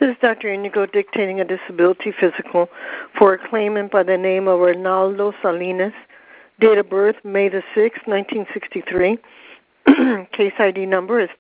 This is Dr. Inigo dictating a disability physical for a claimant by the name of Ronaldo Salinas. Date of birth, May the 6th, 1963. Case ID number is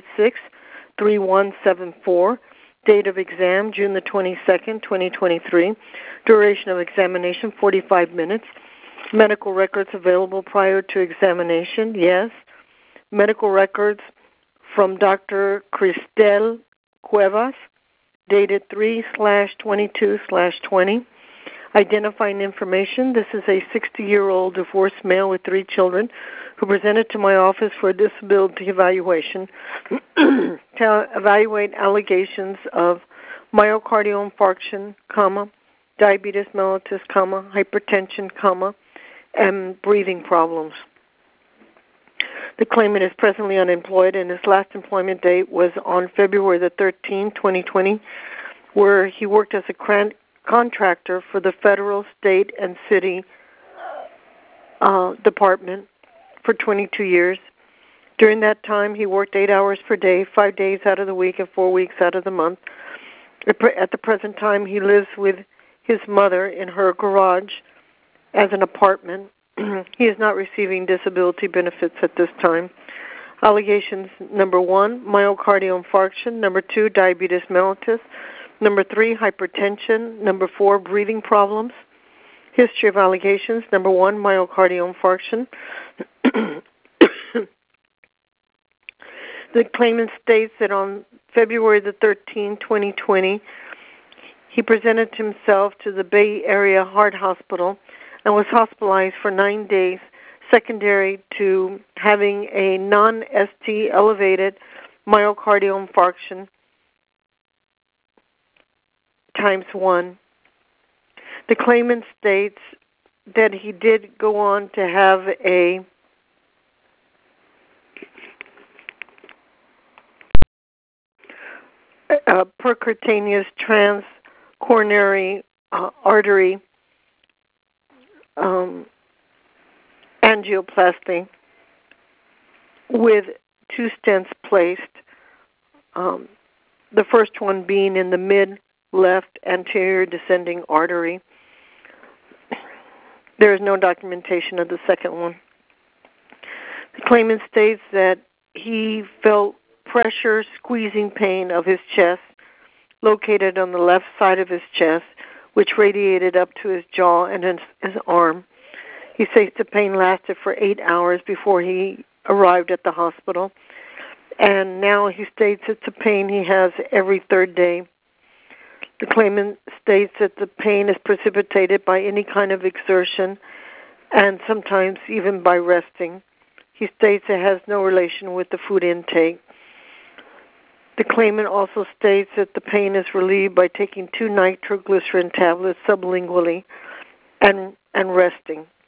586-3174. Date of exam, June the 22nd, 2023. Duration of examination, 45 minutes. Medical records available prior to examination, yes. Medical records from Dr. Cristel Cuevas, dated 3/22/20. Identifying information, this is a 60-year-old divorced male with 3 children who presented to my office for a disability evaluation to evaluate allegations of myocardial infarction, diabetes mellitus, hypertension, and breathing problems. The claimant is presently unemployed, and his last employment date was on February the 13th, 2020, where he worked as a contractor for the federal, state, and city department for 22 years. During that time, he worked 8 hours per day, 5 days out of the week, and 4 weeks out of the month. At the present time, he lives with his mother in her garage as an apartment. He is not receiving disability benefits at this time. Allegations: number 1, myocardial infarction; number 2, diabetes mellitus; number 3, hypertension; number 4, breathing problems. History of allegations: number 1, myocardial infarction. The claimant states that on February the 13th, 2020, he presented himself to the Bay Area Heart Hospital and was hospitalized for 9 days, secondary to having a non-ST elevated myocardial infarction times 1. The claimant states that he did go on to have a percutaneous transcoronary artery angioplasty with 2 stents placed, the first one being in the mid-left anterior descending artery. There is no documentation of the second one. The claimant states that he felt pressure, squeezing pain of his chest, located on the left side of his chest, which radiated up to his jaw and his arm. He says the pain lasted for 8 hours before he arrived at the hospital, and now he states it's a pain he has every 3rd day. The claimant states that the pain is precipitated by any kind of exertion and sometimes even by resting. He states it has no relation with the food intake. The claimant also states that the pain is relieved by taking 2 nitroglycerin tablets sublingually and resting.